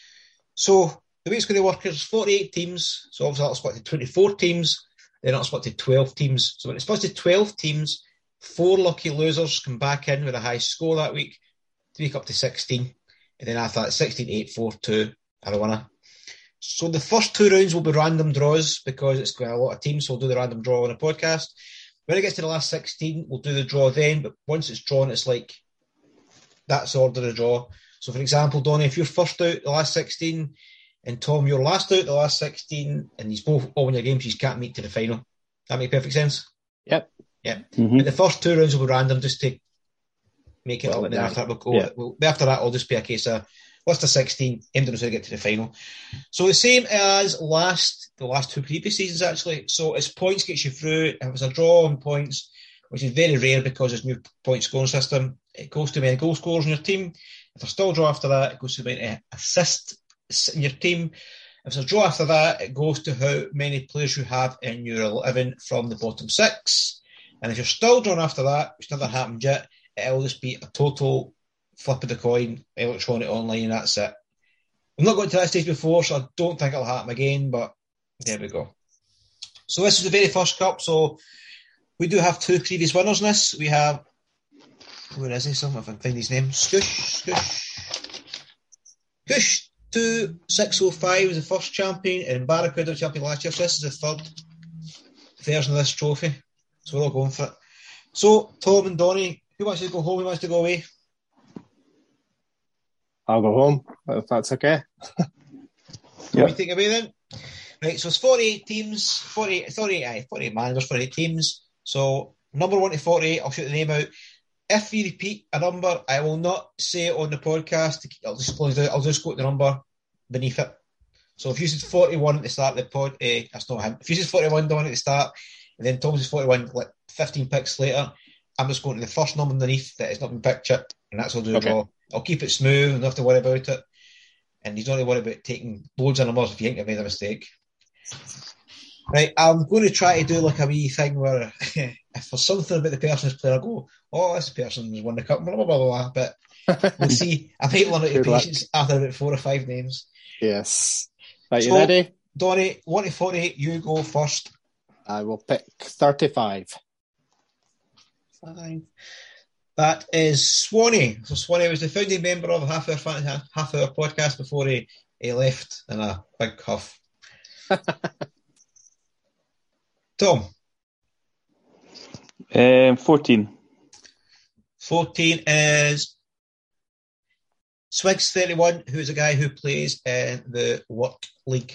So the way it's going to work is forty-eight teams, so obviously that'll split to twenty-four teams, then it'll split to twelve teams. So when it's split to twelve teams, four lucky losers come back in with a high score that week to make up to sixteen, and then after that, sixteen, eight, four, two are the winner. So the first two rounds will be random draws because it's got a lot of teams, so we'll do the random draw on a podcast. When it gets to the last sixteen, we'll do the draw then, but once it's drawn, it's like that's the order of draw. So for example, Donnie, if you're first out the last sixteen, and Tom, you're last out the last sixteen, and he's both all in your games, you can't make to the final. That make perfect sense? Yep. Yeah. Mm-hmm. But the first two rounds will be random just to make it Well, up, and then yeah. after that we'll go. Yeah. We'll, after that, it'll just be a case of list of sixteen, aim to get to the final. So the same as last, the last two previous seasons actually. So it's points gets you through. If it's a draw on points, which is very rare because there's new point scoring system, it goes to many goal scorers in your team. If there's still a draw after that, it goes to many assists in your team. If there's a draw after that, it goes to how many players you have in your eleven from the bottom six. And if you're still drawn after that, which never happened yet, it'll just be a total flip of the coin, electronic online, and that's it. I've not got to that stage before, so I don't think it'll happen again, but there we go. So this is the very first cup, so we do have two previous winners in this. We have, where is he? Some if I can find his name. Scoosh, Scoosh. Scoosh two six oh five was the first champion, and Barracuda was champion last year, so this is the third version of this trophy. So we're all going for it. So, Tom and Donnie, who wants to go home, who wants to go away? I'll go home, if that's okay. Yeah. We take away then. Right, so it's forty-eight teams, forty-eight, forty-eight, forty-eight managers, forty-eight teams. So number one to forty-eight, I'll shoot the name out. If you repeat a number, I will not say it on the podcast. I'll just close it. I'll just quote the number beneath it. So if you said forty-one at the start of the pod, eh, that's not him. If you said forty-one down at the start, and then Tom says forty-one, like fifteen picks later, I'm just going to the first number underneath that has not been picked yet, and that's what I'll do. Okay. Draw. I'll keep it smooth and not have to worry about it. And he's not to worry about taking loads of numbers if you think I've made a mistake. Right, I'm going to try to do like a wee thing where if there's something about the person's player, I go, oh, this person has won the cup, blah, blah, blah, blah, but we'll see. I might run out of patience after about four or five names. Yes. Right, you so, ready? Donnie, one to forty-eight, you go first. I will pick thirty-five. Five. That is Swanee. So Swanee was the founding member of Half Hour Fantasy, Half Hour Podcast before he, he left in a big huff. Tom. Um, fourteen. fourteen is Swigs thirty-one, who is a guy who plays in the Work League.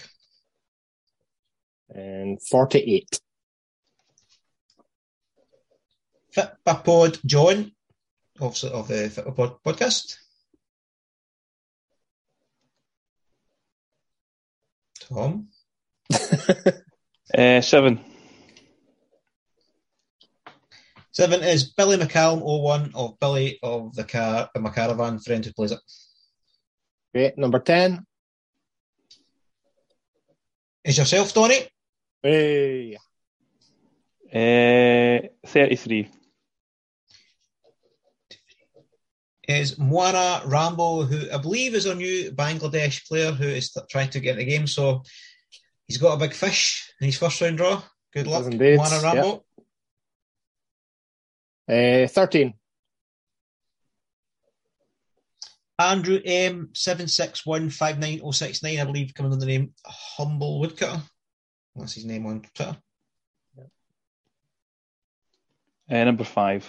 And forty-eight. Fitbapod John, obviously of the Fitbapod podcast. Tom. uh, seven. Seven is Billy McCallum, oh one of Billy of the car, my caravan friend who plays it. Great. Number ten. Is yourself, Donny? Hey. Uh, thirty-three. Is Moana Rambo, who I believe is a new Bangladesh player who is th- trying to get in the game. So he's got a big fish in his first round draw. Good luck, Moana Rambo. Yep. Uh, thirteen. Andrew M seven six one five nine oh six nine, I believe, coming under the name Humble Woodcutter. That's his name on Twitter. Yep. Uh, number five.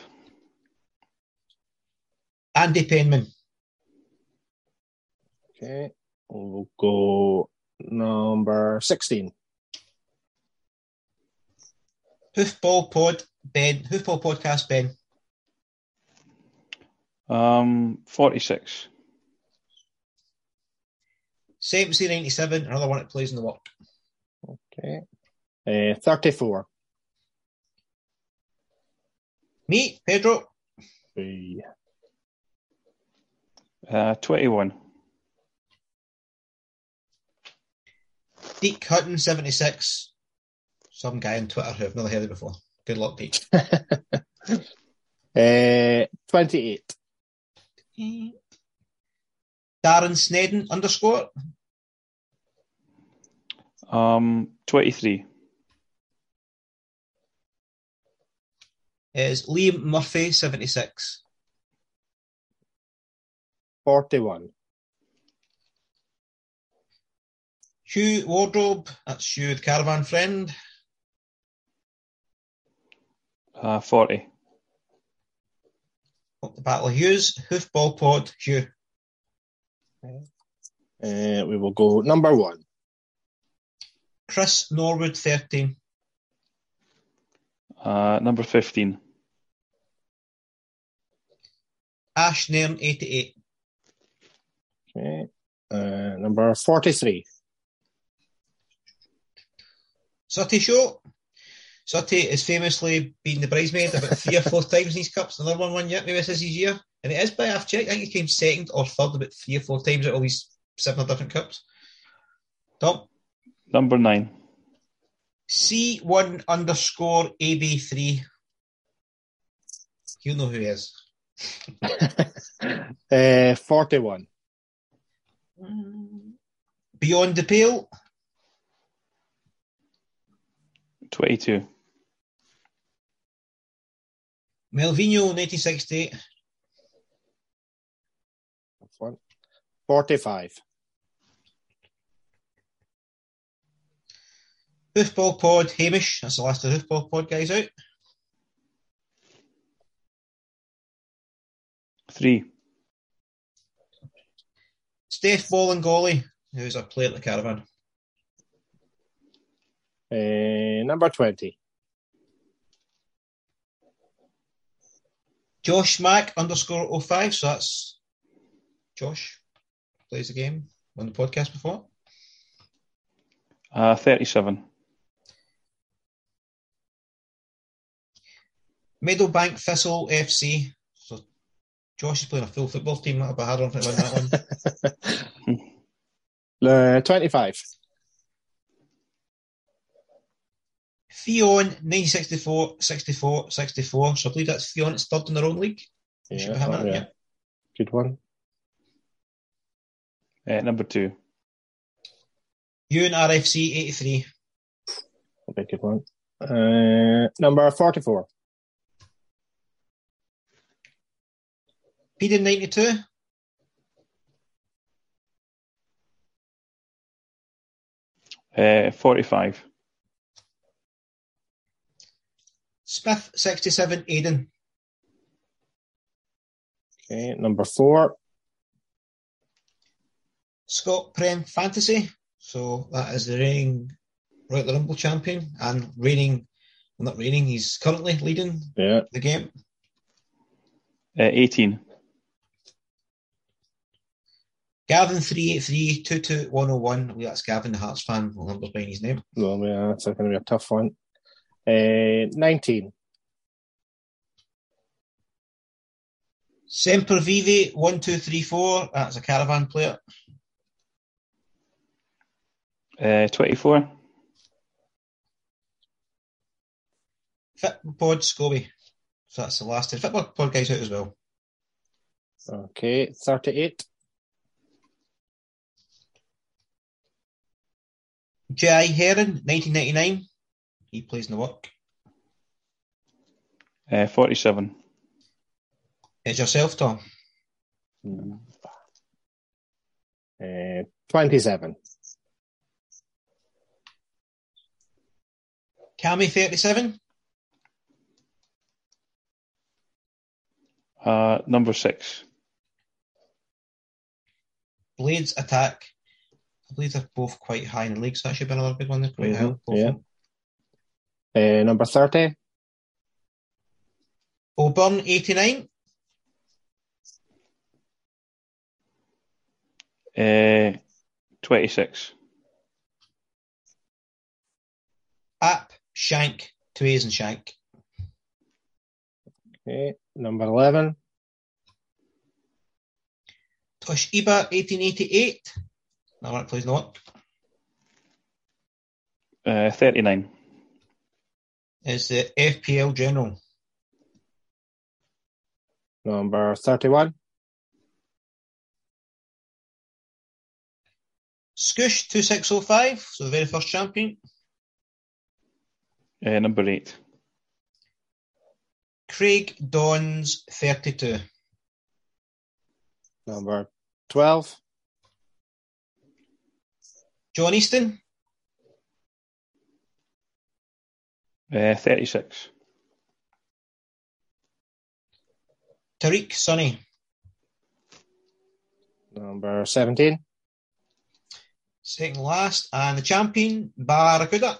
Andy Penman. Okay. We'll go number sixteen. Hoofball Pod Ben. Hoofball Podcast Ben. Um, forty-six. Same C ninety-seven, another one that plays in the Work. Okay. Uh, thirty-four. Me, Pedro. Three. Uh, twenty-one. Deke Hutton, seventy-six. Some guy on Twitter who I've never heard of before. Good luck, Deke. uh, twenty-eight. Darren Snedden, underscore. Um, twenty-three. Is Liam Murphy, seventy-six. forty-one. Hugh Wardrobe, that's Hugh, the caravan friend. Uh, forty. Up the Battle of Hughes, Hoofball Pod, Hugh. Uh, we will go number one. Chris Norwood, thirteen. Uh, number fifteen. Ash Nairn, eighty-eight. Okay. Uh, number forty-three. Sutty Show. Sutty has famously been the bridesmaid about three or four times in these cups. Another one one yet. Maybe this is his year. And it is by half check. I think he came second or third about three or four times at all these seven different cups. Tom? Number nine. C one underscore A B three. You'll know who he is. uh, forty-one. Beyond the Pale. twenty-two. Melvino, nineteen sixty-eight. forty-five. Hoofball Pod, Hamish. That's the last of the Hoofball Pod guys out. Three. Steph Ballingolly, who's a player at the caravan. Uh, number twenty. Josh Mack underscore oh five, so that's Josh. Plays the game on the podcast before. Uh, thirty-seven. Meadowbank Thistle F C. So Josh is playing a full football team. That'll be hard on to win that one. uh, twenty-five. Theon, nineteen sixty-four, sixty-four, sixty-four. So I believe that's Theon. It's third in their own league. Yeah, oh, yeah. Good one. Uh, number two. Ewan R F C, eighty-three. Okay, good one. Uh, number forty-four. Peden, ninety-two. Uh, forty-five. Smith, sixty-seven, Aidan. Okay, number four. Scott Prem Fantasy. So that is the reigning Royal Rumble champion and reigning, well, not reigning, he's currently leading yeah. the game. Uh, eighteen. Gavin three eight three two two one oh one. I believe that's Gavin, the Hearts fan. Well, numbers behind his name. Well, yeah, that's going to be a tough one. Uh, nineteen. Semper Vive one two three four. That's a Caravan player. Uh, twenty-four. Fitpod Scobie. So that's the last. Fitpod guy's out as well. Okay, thirty-eight. J I Heron, nineteen ninety-nine. He plays in the work. Uh, forty-seven. It's yourself, Tom. Mm. Uh, twenty-seven. Cammy, thirty-seven. Uh, number six. Blades Attack. I believe they're both quite high in the league, so that should be another good one. They're quite Mm-hmm. high. Yeah. Uh, number thirty. O'Byrne, eighty-nine. Uh, twenty-six. App, Shank, two A's and Shank. Okay, number eleven. Toshiba, eighteen eighty-eight. That one plays not. Uh, thirty-nine. Is the F P L General. Number thirty-one. Scoosh, twenty-six oh five. So the very first champion. Uh, number eight. Craig Dons, thirty-two. Number twelve. John Easton. Uh, thirty-six. Tariq Sonny. Number seventeen. Second last. And the champion, Barracuda.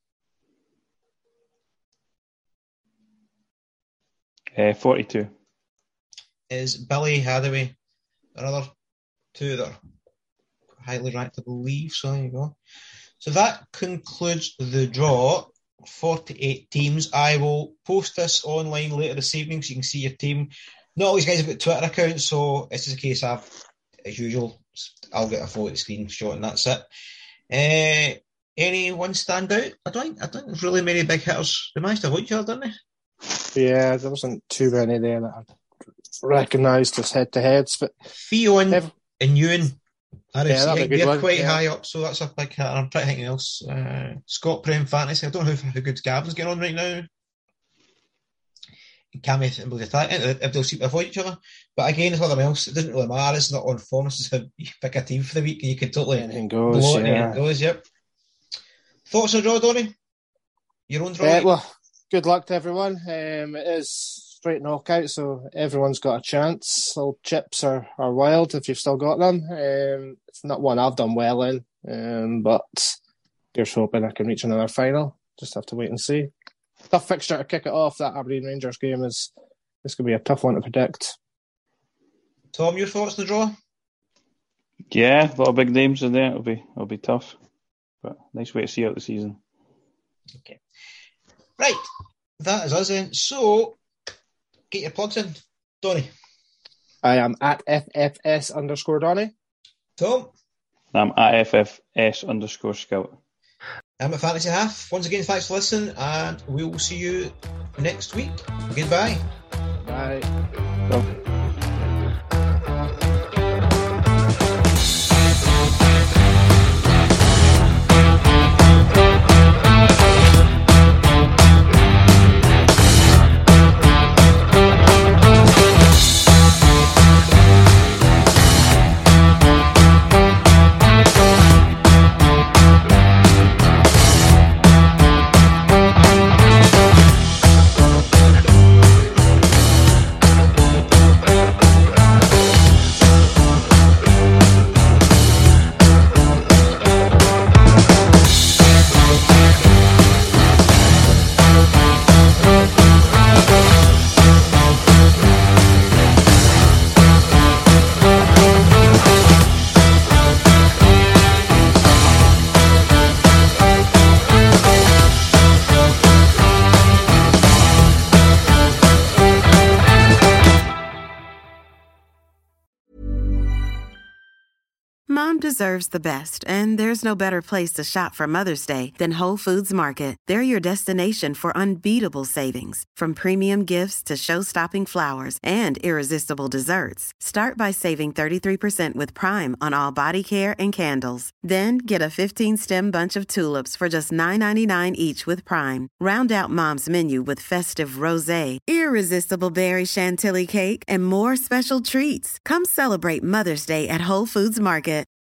Uh, forty-two. Is Billy Hadaway. Another two that are highly ranked, I believe. So there you go. So that concludes the draw. forty-eight teams. I will post this online later this evening so you can see your team. Not all these guys have got Twitter accounts, so it's just a case of, as usual, I'll get a photo of the screen shot and that's it. Uh, anyone stand out? I don't I don't think really many big hitters. They managed to avoid each other, didn't they? Yeah, there wasn't too many there that I recognised as head-to-heads, but Fionn Ev- and Ewan. R F C, Yeah, that'd be a good they're one, quite yeah. high up, so that's a big hit. I'm trying to think of else. Uh, Scott Prem Fantasy. I don't know how, how good Gavin's getting on right now. Cammy and Blue Attack, if they'll seem to avoid each other. But again, it's nothing else. It doesn't really matter. It's not on form. It's just a, you pick a team for the week and you can totally anything goes. blow it Yeah. and it goes, yep. Thoughts on draw, Donny? Your own draw? Uh, well, good luck to everyone. Um, it is straight knockout, so everyone's got a chance. All chips are, are wild if you've still got them. Um, it's not one I've done well in, um, but here's hoping I can reach another final. Just have to wait and see. Tough fixture to kick it off. That Aberdeen Rangers game is this could be a tough one to predict. Tom, your thoughts on the draw? Yeah, a lot of big names in there. It'll be it'll be tough, but nice way to see out the season. Okay. Right. That is us then. So, get your plugs in. Donny. I am at F F S underscore Donny. Tom. I'm at F F S underscore Scout. I'm at Fantasy Half. Once again, thanks for listening, and we will see you next week. Goodbye. Bye. So, Mom deserves the best, and there's no better place to shop for Mother's Day than Whole Foods Market. They're your destination for unbeatable savings, from premium gifts to show-stopping flowers and irresistible desserts. Start by saving thirty-three percent with Prime on all body care and candles. Then get a fifteen-stem bunch of tulips for just nine ninety-nine each with Prime. Round out Mom's menu with festive rosé, irresistible berry chantilly cake, and more special treats. Come celebrate Mother's Day at Whole Foods Market.